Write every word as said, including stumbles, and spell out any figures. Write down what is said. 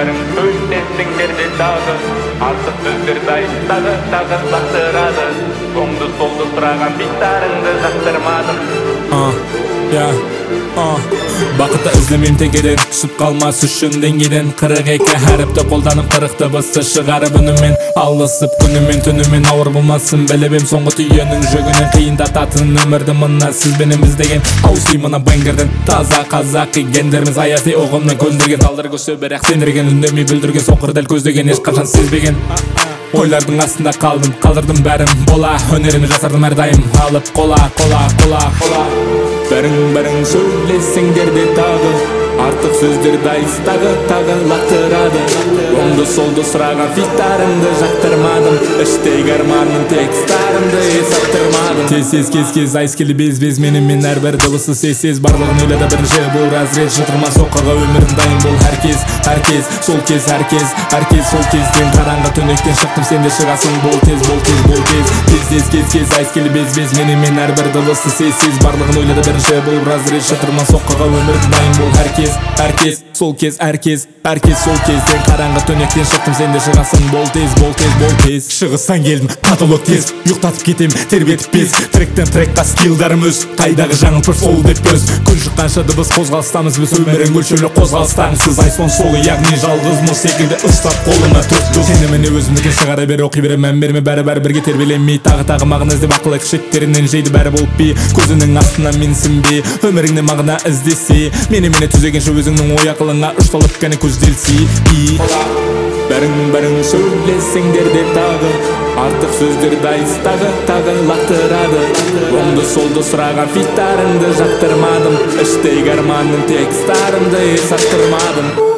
бірін сөйлесеңдерде дағы артық сөздерді айтады тағы лақтырады оңды солды сұраған биттарыңды жақтырмадым. Я бақытты іздемейм текеден түсіп қалмас үшін деңгейден қырық екі әріпті қолданып қырық дыбысты шығарып үніммен алысып күнімен түнімен ауыр болмасын біліп ем соңғы түйенің жүгінен қиындататын өмірді мына сізбенен іздеген ауси мына бэнгерден таза қазақи гендеріміз аяси ұғымнан көндірген талдар көсе бірақ сендірген үндемей бүлдірген соқыр дәл көздеген ешқашан сезбеген ойлардың астында қалдым қалдырдым бәрін бола өнерімді жасардым әрдайым алып қола қола қола қола бірің бірің сөйлесеңдер де тағы артық сөздерді айтыстағы тағы лақтырады оңды солды сұраған фиттарыңды жақтырмадым іштегі арманның текстарымды саттырмадым тез тез кез кез айскелі без без менімен әрбір дыбысы сез барлығын ойлады бірінші бұл разрез жытырмас соққыға өмірін дайын бол әркез әркез сол кез әркез әркез сол кезден қараңғы түнектен шықтым сен де шығасың бол тез бол тез бол тез тез тез кез кез айскелі без без менімен әрбір дыбысы сез барлығын ойлады бірінші бұл разрез жытырмас соққыға өмірін дайын бол әркез әркез сол кез әркез әркез сол кезден қараңғы түнектен шықтым сен де шығасың бол тез бол тез бол тез шығыстан келдім каталог тез ұйықтатып кетем тербетіп без тректен трекқа скиллдарым өз қайдағы жаңылтып сол деп көз күн шыққанша дыбыс қозғалыстамыз біз өмірің өлшеулі қозғалыстарыңсыз айфон солы яғни жалғыз мұз секілді ұстап қолыма төрт дос сені міне өзімдікі шығара бер оқи бере мән берме бәрі бәрі бірге тербеленмей тағы тағы мағына іздеп ақыл айтып шеттерінен жейді бәрі болып би көзінің астына менсінбе өміріңде мағына іздесе мені мені түзегенше өзіңнің ой ақылыңа ұшталып кәне көзделси бірің бірің сөйлесеңдер де тағы артық сөздерді айтыстағы тағы лақтырады оңды солды сұраған фиттарыңды жақтырмадым іштегі арманның текстарымды саттырмадым.